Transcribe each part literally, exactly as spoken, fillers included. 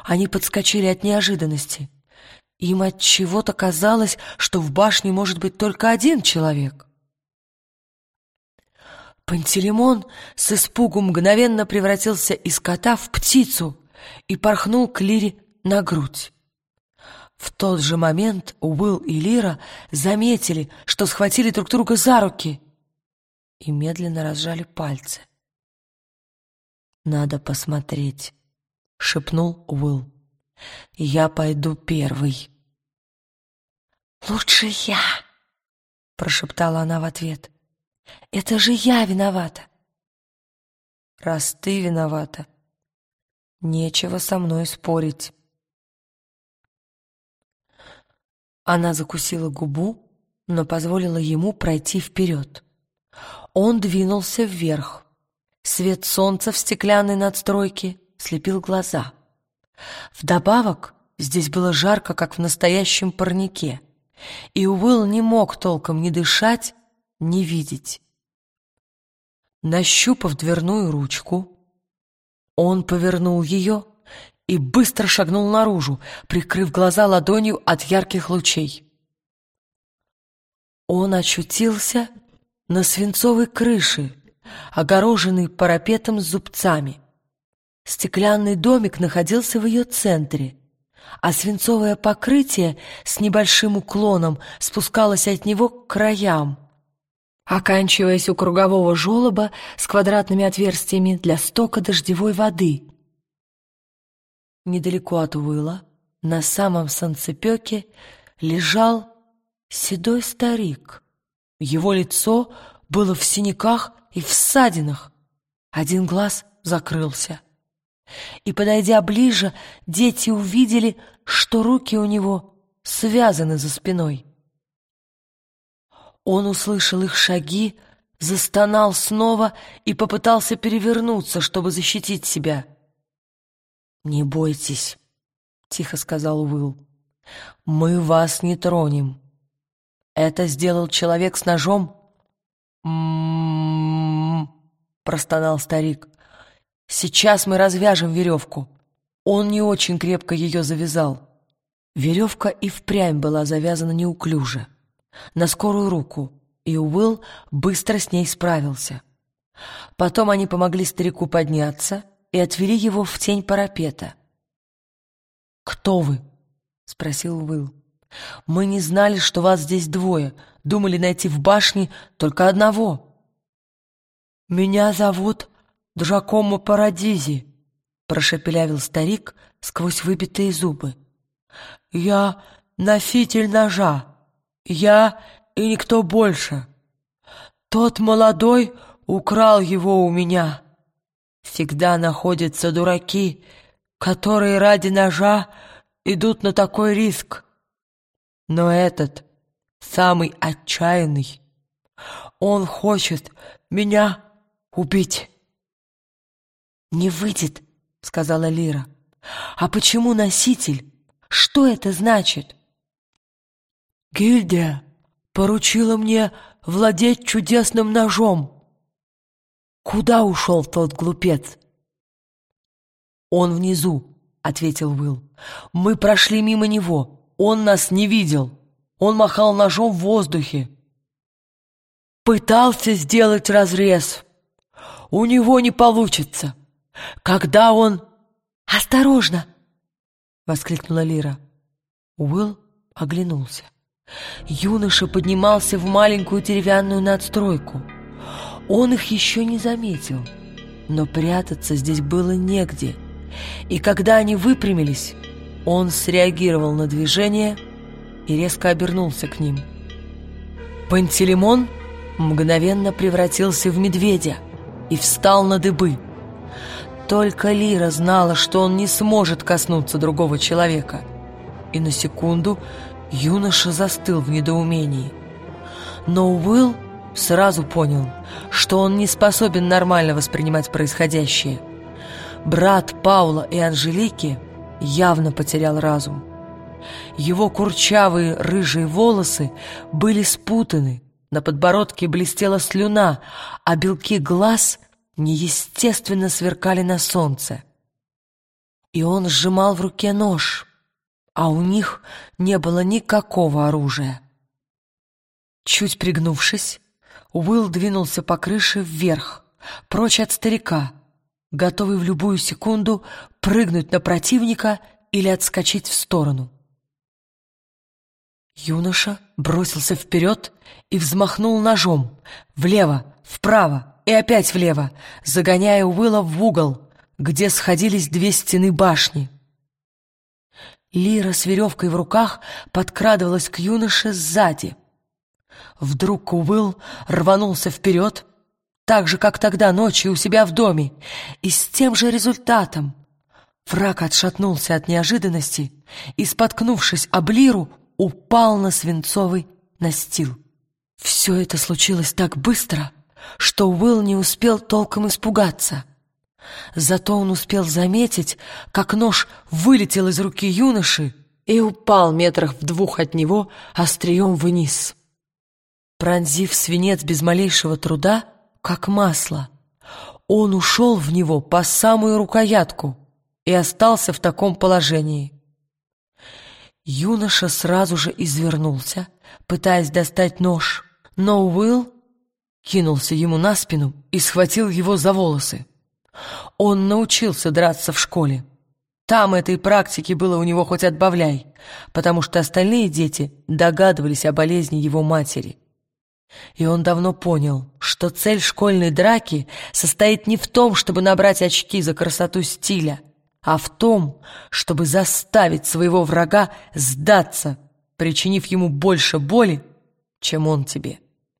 Они подскочили от неожиданности. Им от чего-то казалось, что в башне может быть только один человек. Пантелеймон с испугу мгновенно превратился из кота в птицу и порхнул к Лире на грудь. В тот же момент Уилл и Лира заметили, что схватили друг друга за руки и медленно разжали пальцы. «Надо посмотреть», — шепнул Уилл. «Я пойду первый». «Лучше я», — прошептала она в ответ. «Это же я виновата». «Раз ты виновата, нечего со мной спорить». Она закусила губу, но позволила ему пройти вперед. Он двинулся вверх. Свет солнца в стеклянной надстройке слепил глаза. Вдобавок здесь было жарко, как в настоящем парнике, и Уилл не мог толком ни дышать, ни видеть. Нащупав дверную ручку, он повернул ее и быстро шагнул наружу, прикрыв глаза ладонью от ярких лучей. Он очутился на свинцовой крыше, огороженной парапетом с зубцами. Стеклянный домик находился в ее центре, а свинцовое покрытие с небольшим уклоном спускалось от него к краям, оканчиваясь у кругового желоба с квадратными отверстиями для стока дождевой воды. Недалеко от Уилла, на самом санцепёке, лежал седой старик. Его лицо было в синяках и в ссадинах. Один глаз закрылся. И, подойдя ближе, дети увидели, что руки у него связаны за спиной. Он услышал их шаги, застонал снова и попытался перевернуться, чтобы защитить себя. «Не бойтесь», — тихо сказал Уилл. «Мы вас не тронем. Это сделал человек с ножом». «М-м-м», простонал старик. «Сейчас мы развяжем веревку». Он не очень крепко ее завязал. Веревка и впрямь была завязана неуклюже, на скорую руку, и Уилл быстро с ней справился. Потом они помогли старику подняться и отвели его в тень парапета. «Кто вы?» — спросил Уилл. «Мы не знали, что вас здесь двое, думали найти в башне только одного». «Меня зовут Джакомо Парадизи», — прошепелявил старик сквозь выбитые зубы. «Я носитель ножа. Я и никто больше. Тот молодой украл его у меня. Всегда находятся дураки, которые ради ножа идут на такой риск. Но этот самый отчаянный. Он хочет меня убить». «Не выйдет», — сказала Лира. «А почему носитель? Что это значит?» «Гильдия поручила мне владеть чудесным ножом». «Куда ушел тот глупец?» «Он внизу», — ответил Уилл. «Мы прошли мимо него. Он нас не видел. Он махал ножом в воздухе. Пытался сделать разрез. У него не получится. Когда он...» «Осторожно!» — воскликнула Лира. Уилл оглянулся. Юноша поднимался в маленькую деревянную надстройку. Он их еще не заметил, но прятаться здесь было негде. И когда они выпрямились, он среагировал на движение и резко обернулся к ним. Пантелеймон мгновенно превратился в медведя и встал на дыбы. Только Лира знала, что он не сможет коснуться другого человека. И на секунду юноша застыл в недоумении. Но Уилл сразу понял, что он не способен нормально воспринимать происходящее. Брат Паула и Анжелики явно потерял разум. Его курчавые рыжие волосы были спутаны, на подбородке блестела слюна, а белки глаз неестественно сверкали на солнце. и он сжимал в руке нож, а у них не было никакого оружия. Чуть пригнувшись, Уилл двинулся по крыше вверх, прочь от старика, готовый в любую секунду прыгнуть на противника или отскочить в сторону. Юноша бросился вперед и взмахнул ножом влево, вправо и опять влево, загоняя Уилла в угол, где сходились две стены башни. Лира с веревкой в руках подкрадывалась к юноше сзади. Вдруг Уилл рванулся вперед, так же, как тогда ночью у себя в доме, и с тем же результатом. Враг отшатнулся от неожиданности и, споткнувшись об Лиру, упал на свинцовый настил. Все это случилось так быстро, что Уилл не успел толком испугаться. Зато он успел заметить, как нож вылетел из руки юноши и упал метрах в двух от него острием вниз. Пронзив свинец без малейшего труда, как масло, он ушел в него по самую рукоятку и остался в таком положении. Юноша сразу же извернулся, пытаясь достать нож, но Уилл кинулся ему на спину и схватил его за волосы. Он научился драться в школе. Там этой практики было у него хоть отбавляй, потому что остальные дети догадывались о болезни его матери. И он давно понял, что цель школьной драки состоит не в том, чтобы набрать очки за красоту стиля, а в том, чтобы заставить своего врага сдаться, причинив ему больше боли, чем он тебе.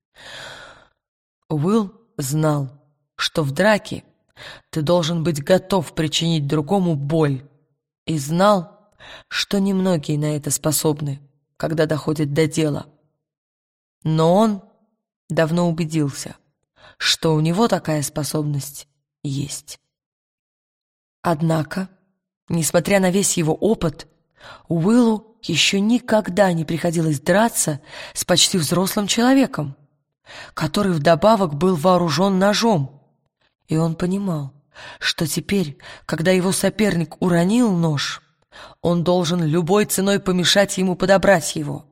Уилл знал, что в драке ты должен быть готов причинить другому боль, и знал, что немногие на это способны, когда доходит до дела. Но он давно убедился, что у него такая способность есть. Однако, несмотря на весь его опыт, Уиллу еще никогда не приходилось драться с почти взрослым человеком, который вдобавок был вооружен ножом. И он понимал, что теперь, когда его соперник уронил нож, он должен любой ценой помешать ему подобрать его.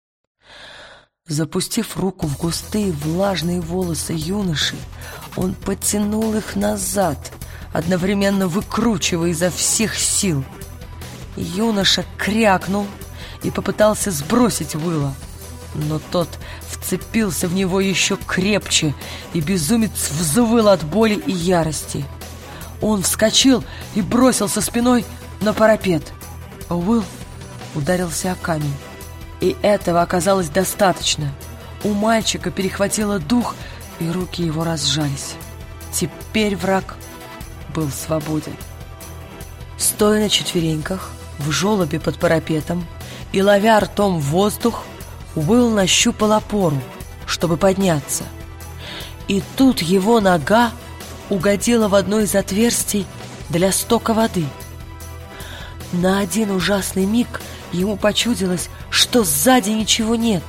Запустив руку в густые влажные волосы юноши, он потянул их назад, одновременно выкручивая изо всех сил. Юноша крякнул и попытался сбросить Уилла, но тот вцепился в него еще крепче, и безумец взвыл от боли и ярости. Он вскочил и бросился спиной на парапет, а Уилл ударился о камень. И этого оказалось достаточно. У мальчика перехватило дух, и руки его разжались. Теперь враг был свободен. Стоя на четвереньках, в желобе под парапетом и ловя ртом воздух, Уилл нащупал опору, чтобы подняться. И тут его нога угодила в одно из отверстий для стока воды. На один ужасный миг ему почудилось, что сзади ничего нет.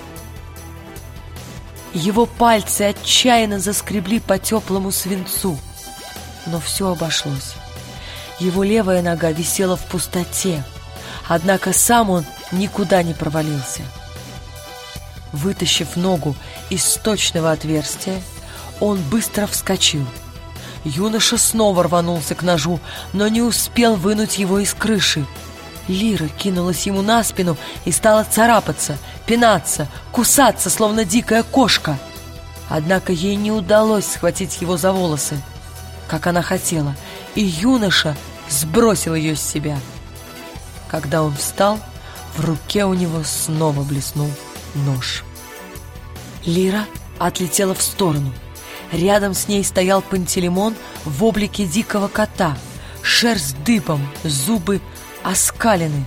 Его пальцы отчаянно заскребли по теплому свинцу, но все обошлось. Его левая нога висела в пустоте, однако сам он никуда не провалился. Вытащив ногу из сточного отверстия, он быстро вскочил. Юноша снова рванулся к ножу, но не успел вынуть его из крыши. Лира кинулась ему на спину и стала царапаться, пинаться, кусаться, словно дикая кошка. Однако ей не удалось схватить его за волосы, как она хотела, и юноша сбросил ее с себя. Когда он встал, в руке у него снова блеснул нож. Лира отлетела в сторону. Рядом с ней стоял Пантелеймон в облике дикого кота, шерсть дыбом, зубы оскалены.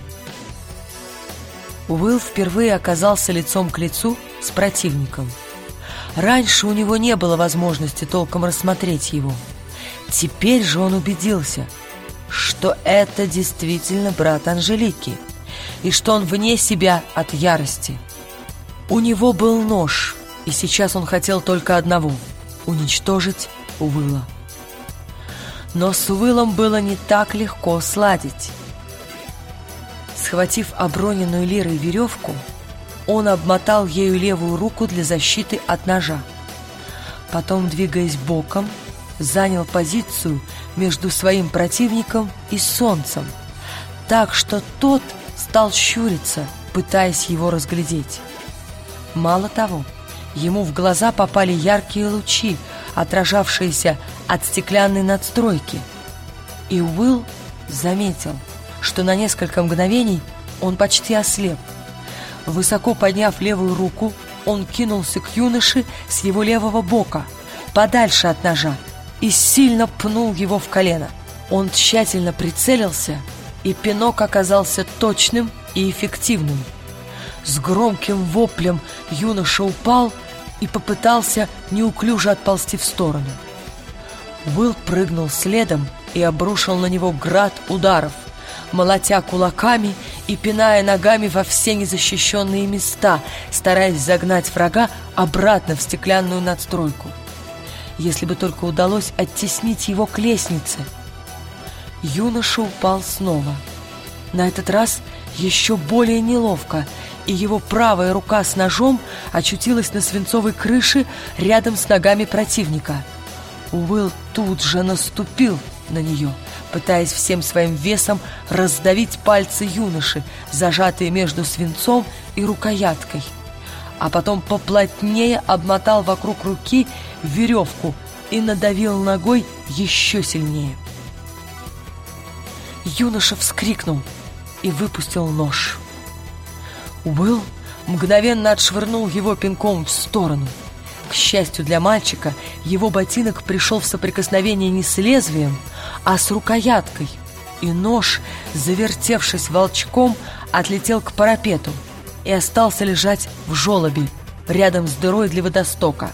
Уилл впервые оказался лицом к лицу с противником. Раньше у него не было возможности толком рассмотреть его. Теперь же он убедился, что это действительно брат Анжелики, и что он вне себя от ярости. У него был нож, и сейчас он хотел только одного — уничтожить Уилла. Но с Уиллом было не так легко сладить. Схватив оброненную Лирой веревку, он обмотал ею левую руку для защиты от ножа. Потом, двигаясь боком, занял позицию между своим противником и солнцем, так что тот стал щуриться, пытаясь его разглядеть. Мало того, ему в глаза попали яркие лучи, отражавшиеся от стеклянной надстройки, и Уилл заметил, что на несколько мгновений он почти ослеп. Высоко подняв левую руку, он кинулся к юноше с его левого бока, подальше от ножа, и сильно пнул его в колено. Он тщательно прицелился, и пинок оказался точным и эффективным. С громким воплем юноша упал и попытался неуклюже отползти в сторону. Уилл прыгнул следом и обрушил на него град ударов, молотя кулаками и пиная ногами во все незащищенные места, стараясь загнать врага обратно в стеклянную надстройку. Если бы только удалось оттеснить его к лестнице. Юноша упал снова. На этот раз еще более неловко, и его правая рука с ножом очутилась на свинцовой крыше рядом с ногами противника. Уилл тут же наступил на нее, пытаясь всем своим весом раздавить пальцы юноши, зажатые между свинцом и рукояткой, а потом поплотнее обмотал вокруг руки веревку и надавил ногой еще сильнее. Юноша вскрикнул и выпустил нож. Уилл мгновенно отшвырнул его пинком в сторону. К счастью для мальчика, его ботинок пришел в соприкосновение не с лезвием, а с рукояткой, и нож, завертевшись волчком, отлетел к парапету и остался лежать в желобе рядом с дырой для водостока.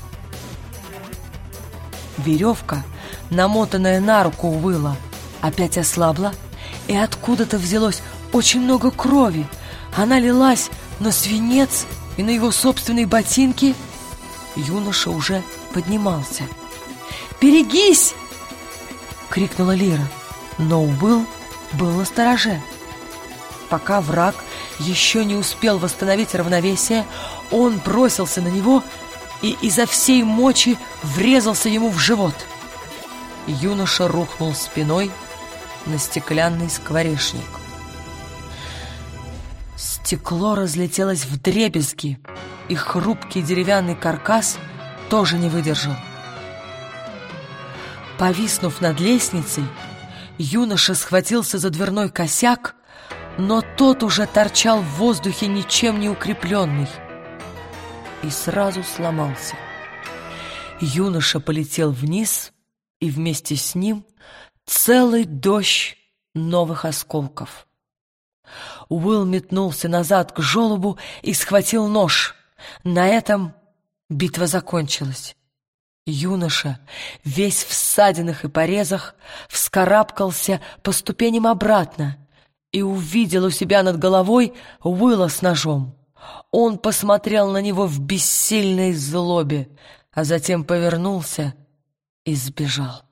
Веревка, намотанная на руку Уилла, опять ослабла, и откуда-то взялось очень много крови. Она лилась на свинец и на его собственные ботинки. Юноша уже поднимался. «Берегись!» — крикнула Лира, но Уилл был настороже. Пока враг еще не успел восстановить равновесие, он бросился на него и изо всей мочи врезался ему в живот. Юноша рухнул спиной на стеклянный скворечник. Стекло разлетелось вдребезги, и хрупкий деревянный каркас тоже не выдержал. Повиснув над лестницей, юноша схватился за дверной косяк, но тот уже торчал в воздухе ничем не укрепленный и сразу сломался. Юноша полетел вниз, и вместе с ним целый дождь новых осколков. Уилл метнулся назад к желобу и схватил нож. На этом битва закончилась. Юноша, весь в ссадинах и порезах, вскарабкался по ступеням обратно и увидел у себя над головой Уилла с ножом. Он посмотрел на него в бессильной злобе, а затем повернулся и сбежал.